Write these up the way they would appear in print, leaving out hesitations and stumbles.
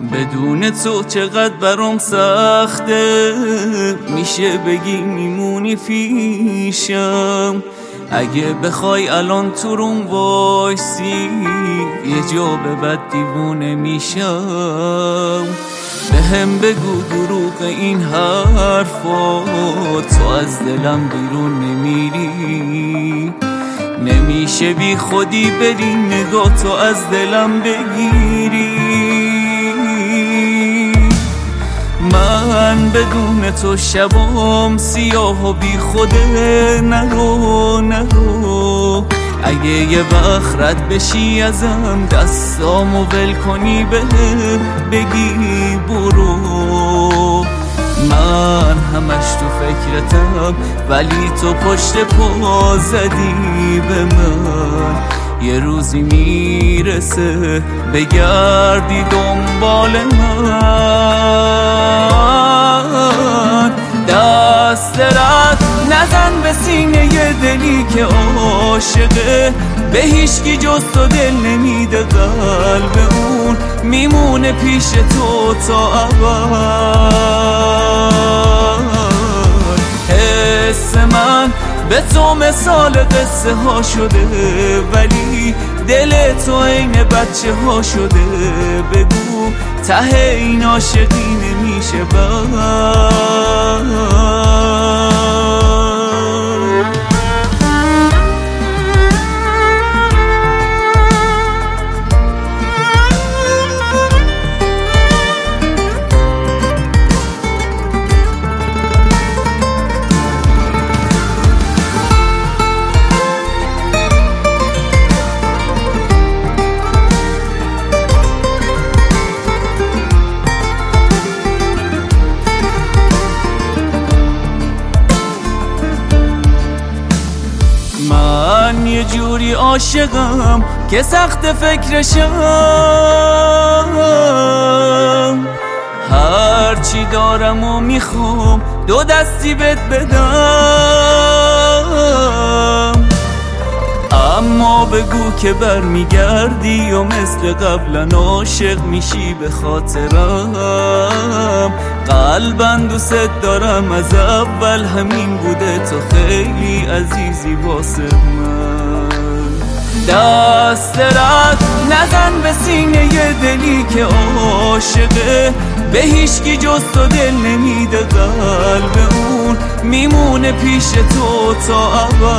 بدون تو چقدر برام سخته، میشه بگی میمونی پیشم. اگه بخوای الان تو روم وایسی، یه جا به بعد دیوونه میشم. بهم بگو دروغ این حرفات، تو از دلم بیرون نمیری. نمیشه بی خودی بری نگاه تو از دلم بگیری. من بدون تو شبام سیاه و بی خوده. نرو اگه یه وقت رد بشی ازم، دستامو ول کنی بگی برو. من همش تو فکرتم، ولی تو پشت پا زدی به من. یه روزی میرسه بگردی دنبال من. دست رد نزن به سینه یه دلی که عاشقه، به هیچکی جز تو دل نمیده. قلب اون میمونه پیش تو تا ابد. حس من به تو مثال قصه ها شده، ولی دل تو عین بچه ها شده. بگو ته این عاشقی نمیشه من یه جوری عاشقم که سخت فکرشم. هرچی دارم و میخوام دو دستی بهت بدم، اما بگو که برمیگردی و مثل قبلا عاشق میشی به خاطرم. قلبم دوست دارم از اول همین بوده، تو خیلی عزیزی واسه من. دست رد نزن به سینه یه دلی که عاشقه، به هیچکی جز تو دل نمیده. قلب اون میمونه پیش تو تا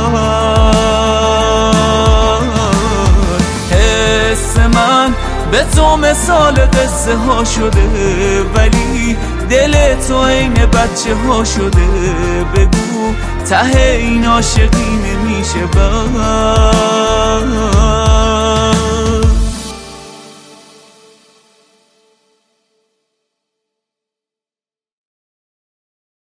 ابد. حس من به تو مثال قصه ها شده، ولی دل تو عین بچه ها شده. بگو ته این عاشقی نمیشه